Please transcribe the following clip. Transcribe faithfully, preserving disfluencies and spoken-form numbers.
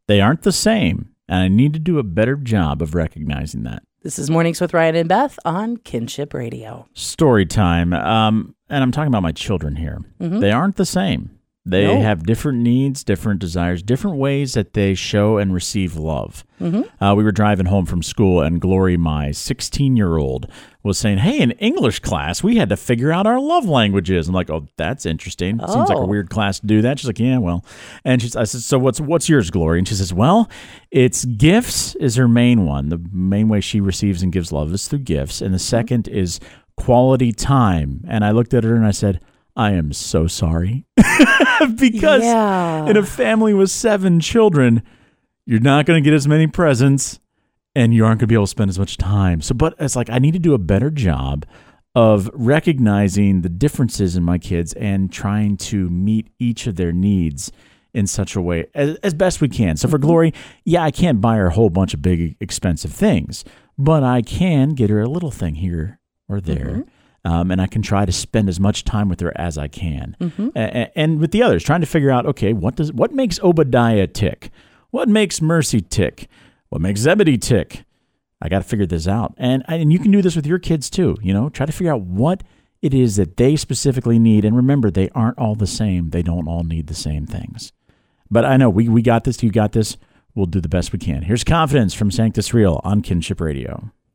They aren't the same, and I need to do a better job of recognizing that. This is Mornings with Ryan and Beth on Kinship Radio. Story time. Um, and I'm talking about my children here. Mm-hmm. They aren't the same. They no. have different needs, different desires, different ways that they show and receive love. Mm-hmm. Uh, we were driving home from school, and Glory, my sixteen-year-old, was saying, hey, in English class, we had to figure out our love languages. I'm like, oh, that's interesting. Oh. Seems like a weird class to do that. She's like, yeah, well. And she's, I said, so what's what's yours, Glory? And she says, well, it's gifts is her main one. The main way she receives and gives love is through gifts. And the second mm-hmm. is quality time. And I looked at her and I said, I am so sorry. Because yeah. in a family with seven children, you're not going to get as many presents and you aren't going to be able to spend as much time. So, but it's like I need to do a better job of recognizing the differences in my kids and trying to meet each of their needs in such a way as, as best we can. So for Glory, yeah, I can't buy her a whole bunch of big, expensive things, but I can get her a little thing here or there. Mm-hmm. Um, and I can try to spend as much time with her as I can. Mm-hmm. A- and with the others, trying to figure out, okay, what does what makes Obadiah tick? What makes Mercy tick? What makes Zebedee tick? I got to figure this out. And and you can do this with your kids too. You know, try to figure out what it is that they specifically need. And remember, they aren't all the same. They don't all need the same things. But I know we, we got this. You got this. We'll do the best we can. Here's Confidence from Sanctus Real on Kinship Radio.